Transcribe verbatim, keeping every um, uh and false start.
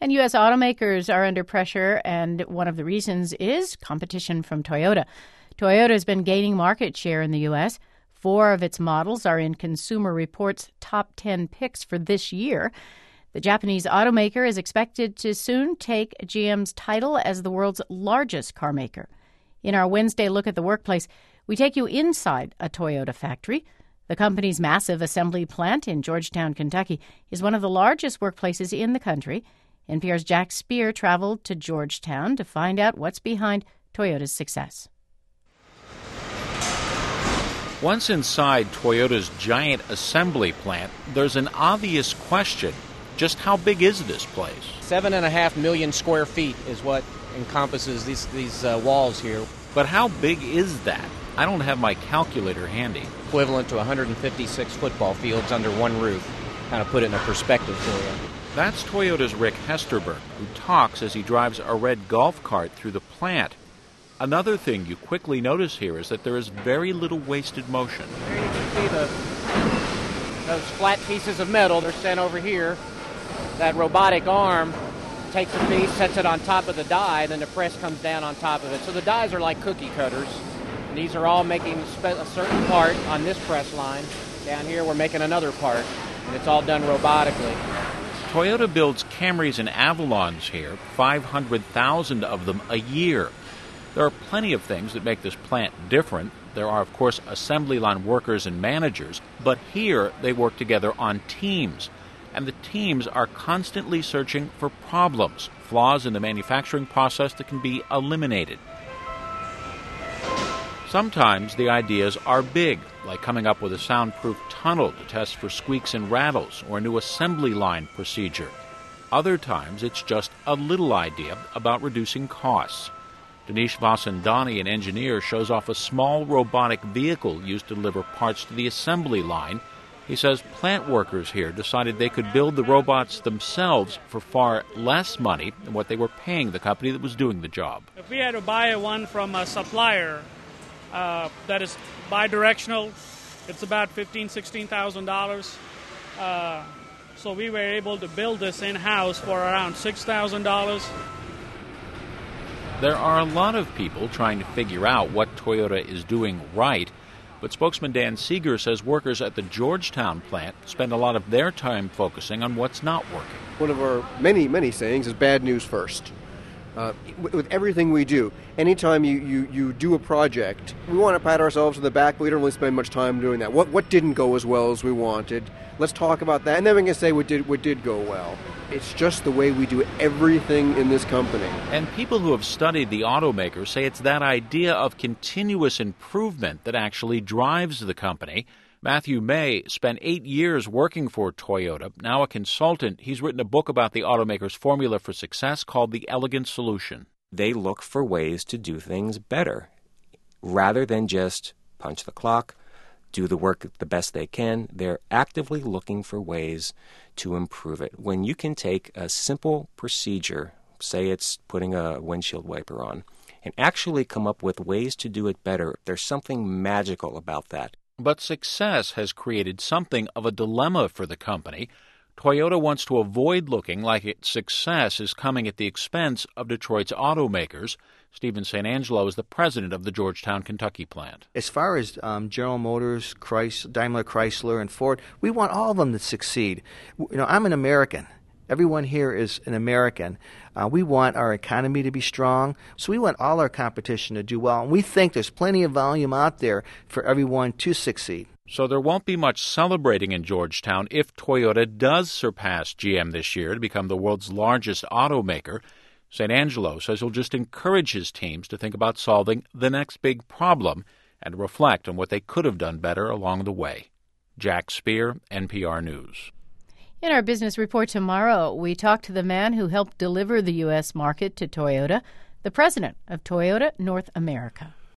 And U S automakers are under pressure, and one of the reasons is competition from Toyota. Toyota has been gaining market share in the U S. Four of its models are in Consumer Reports' top ten picks for this year. The Japanese automaker is expected to soon take G M's title as the world's largest car maker. In our Wednesday look at the workplace, we take you inside a Toyota factory. The company's massive assembly plant in Georgetown, Kentucky, is one of the largest workplaces in the country. N P R's Jack Speer traveled to Georgetown to find out what's behind Toyota's success. Once inside Toyota's giant assembly plant, there's an obvious question. Just how big is this place? Seven and a half million square feet is what encompasses these, these uh, walls here. But how big is that? I don't have my calculator handy. Equivalent to one hundred fifty-six football fields under one roof. Kind of put it in a perspective for you. That's Toyota's Rick Hesterberg, who talks as he drives a red golf cart through the plant. Another thing you quickly notice here is that there is very little wasted motion. Here you can see the, those flat pieces of metal. They're sent over here. That robotic arm takes a piece, sets it on top of the die, then the press comes down on top of it. So the dies are like cookie cutters. And these are all making a certain part on this press line. Down here we're making another part, and it's all done robotically. Toyota builds Camrys and Avalons here, five hundred thousand of them a year. There are plenty of things that make this plant different. There are, of course, assembly line workers and managers, but here they work together on teams. And the teams are constantly searching for problems, flaws in the manufacturing process that can be eliminated. Sometimes the ideas are big, like coming up with a soundproof tunnel to test for squeaks and rattles or a new assembly line procedure. Other times it's just a little idea about reducing costs. Dinesh Vasandani, an engineer, shows off a small robotic vehicle used to deliver parts to the assembly line. He says plant workers here decided they could build the robots themselves for far less money than what they were paying the company that was doing the job. If we had to buy one from a supplier uh, that is bidirectional, it's about fifteen thousand dollars, sixteen thousand dollars. Uh, so we were able to build this in-house for around six thousand dollars. There are a lot of people trying to figure out what Toyota is doing right, but spokesman Dan Seeger says workers at the Georgetown plant spend a lot of their time focusing on what's not working. One of our many, many sayings is bad news first. Uh, with everything we do, anytime you, you, you do a project, we want to pat ourselves on the back, but we don't really spend much time doing that. What what didn't go as well as we wanted? Let's talk about that, and then we can say what did what did go well. It's just the way we do everything in this company. And people who have studied the automaker say it's that idea of continuous improvement that actually drives the company. Matthew May spent eight years working for Toyota. Now a consultant, he's written a book about the automaker's formula for success called The Elegant Solution. They look for ways to do things better rather than just punch the clock, do the work the best they can. They're actively looking for ways to improve it. When you can take a simple procedure, say it's putting a windshield wiper on, and actually come up with ways to do it better, there's something magical about that. But success has created something of a dilemma for the company. Toyota wants to avoid looking like its success is coming at the expense of Detroit's automakers. Stephen Saint Angelo is the president of the Georgetown, Kentucky plant. As far as um, General Motors, Chrysler, Daimler Chrysler, and Ford, we want all of them to succeed. You know, I'm an American. Everyone here is an American. Uh, we want our economy to be strong, so we want all our competition to do well. And we think there's plenty of volume out there for everyone to succeed. So there won't be much celebrating in Georgetown if Toyota does surpass G M this year to become the world's largest automaker. Saint Angelo says he'll just encourage his teams to think about solving the next big problem and reflect on what they could have done better along the way. Jack Speer, N P R News. In our business report tomorrow, we talk to the man who helped deliver the U S market to Toyota, the president of Toyota North America.